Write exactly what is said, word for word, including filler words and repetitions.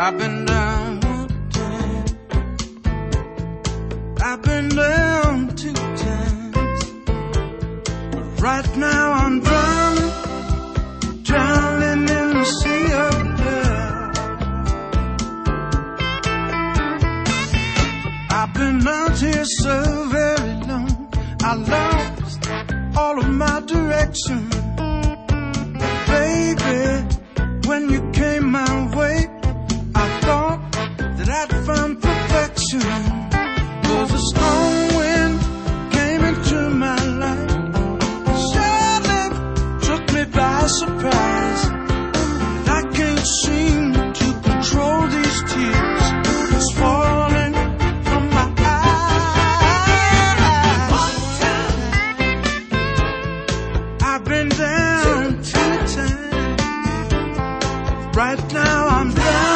I've been down one time. I've been down two times. But right now I'm drowning, drowning in the sea of love. I've been out here so very long. I lost all of my direction. Baby, when you came my way, I thought that I'd found perfection. 'Cause a strong wind came into my life, sadly took me by surprise. And I can't seem to control these tears that's falling from my eyes. One time I've been down two times. Right now I'm down.